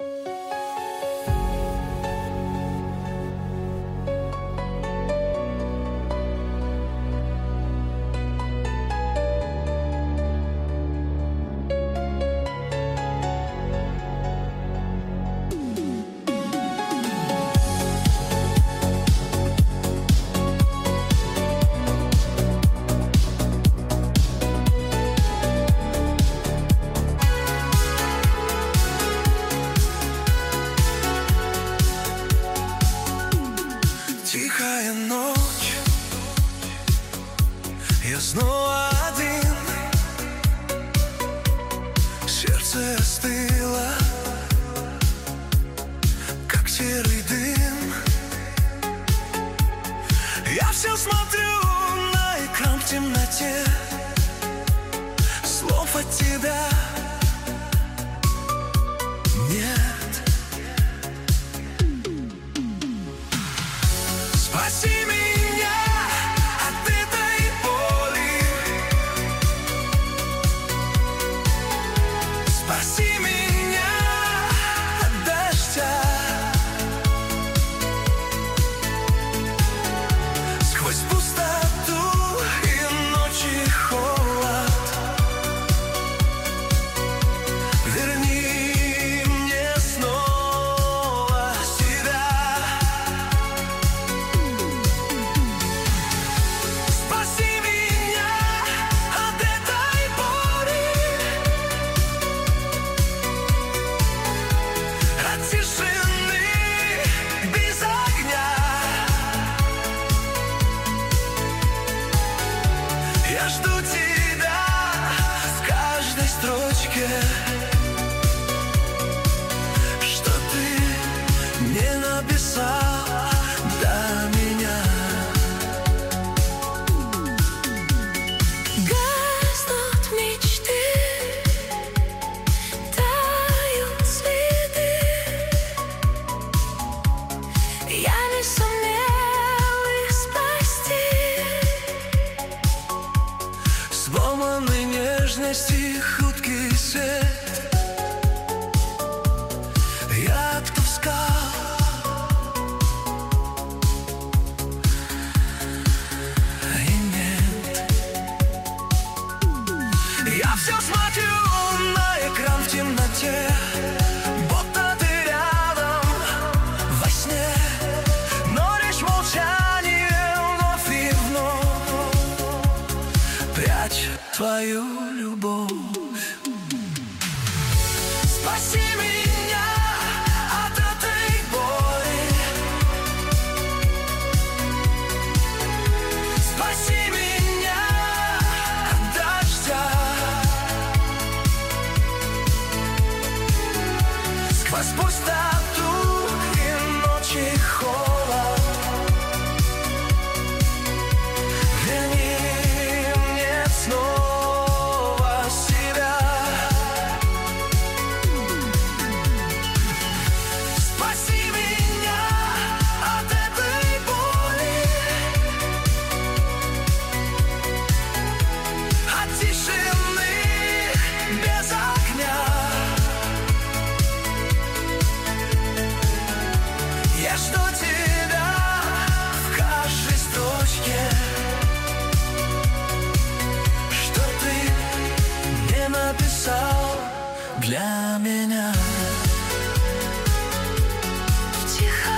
Тихая ночь, я снова один. Сердце остыло, как серый дым. Я все смотрю на экран в темноте. Слов от тебя нет. Спаси меня от этой боли. Спаси меня от дождя. Сквозь пустоту и ночи холод. Верни мне снова себя. Спаси меня от этой боли, от тишины без огня. Я жду тебя в каждой строчке, что ты не написал до меня. Гаснут мечты, тают следы. Я не сумел их спасти. Сломанной нежности хрупкий свет. Я кто в скал, и нет. Я все смотрю на экран в темноте, будто ты рядом во сне. Но лишь молчание вновь и вновь прячь твою любовь. Спаси меня от этой боли. Спаси меня от дождя. Сквозь пустоту и ночи холод. Верни мне снова себя. Спаси меня от этой боли, от тишины без огня. Я жду тебя в каждой строчке, что ты не написал для меня. В тихом